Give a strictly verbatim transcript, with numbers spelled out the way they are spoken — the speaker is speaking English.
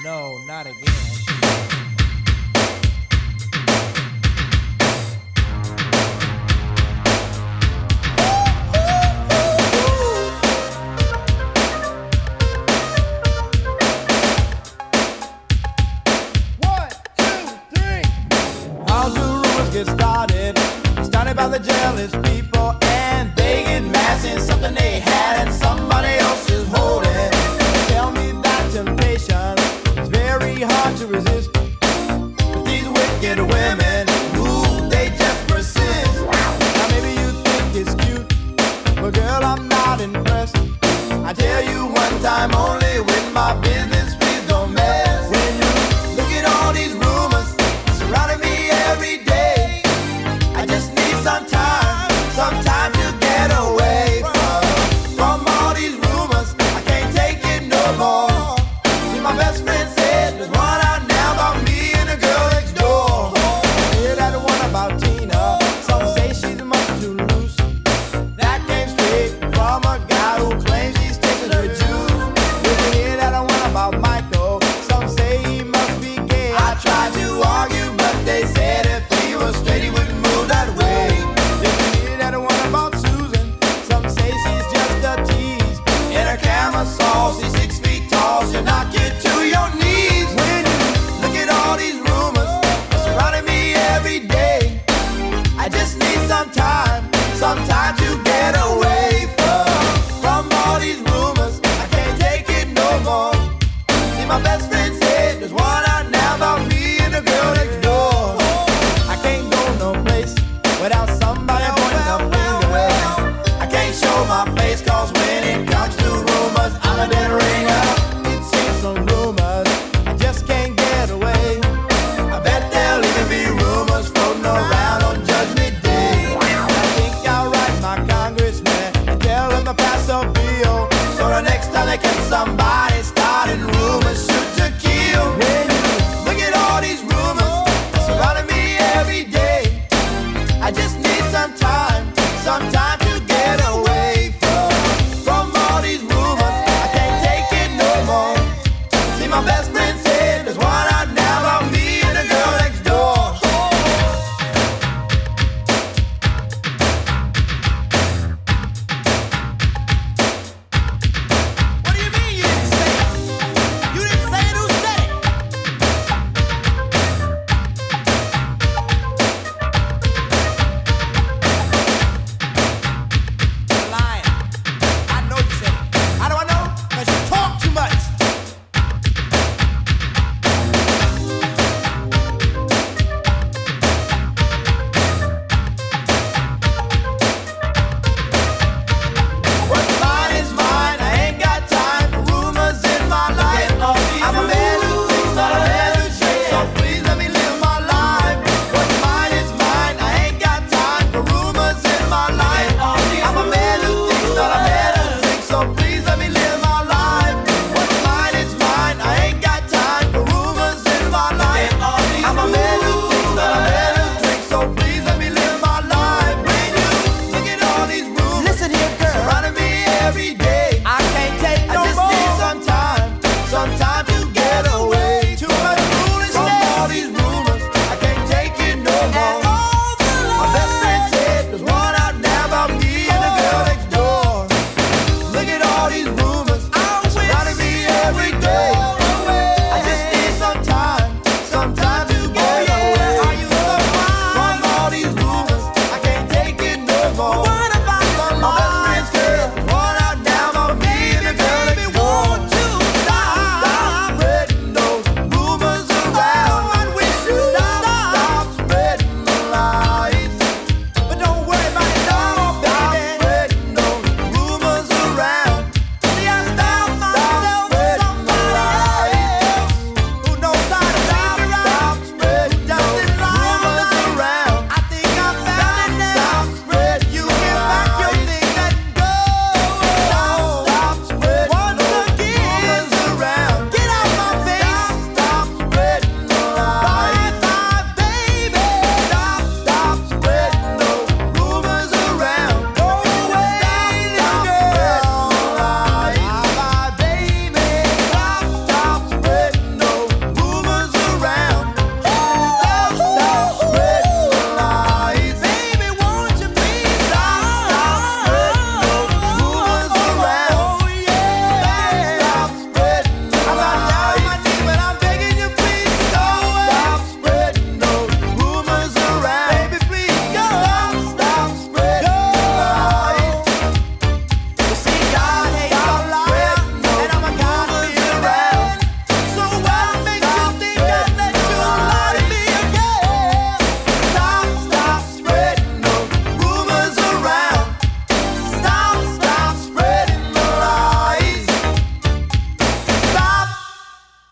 no, not again. Get started, started by the jealous people, and they get mad in something they had and somebody else is holding. Tell me that temptation is very hard to resist, but these wicked women, ooh, they just persist. Now maybe you think it's cute, but girl, I'm not impressed. I tell you one time only, with my business, please don't mess. When you look at all these rumors surrounding me every day, some time, some time to get away from, from all these rumors. I can't take it no more. See, my best friend said there's one out now about me and a girl next door. Hear that one about Tina? Some say she's much too loose. That came straight from a guy who claims he's taking her juice. You can hear that one about Michael? Some say he must be gay. I tried to argue, but they said if he was straight, he wouldn't move that way. Sauce, she's six feet tall, she'll knock you to your knees. When you look at all these rumors surrounding me every day, I just need some time, some time to get away from, from all these rumors. I can't take it no more. See, my best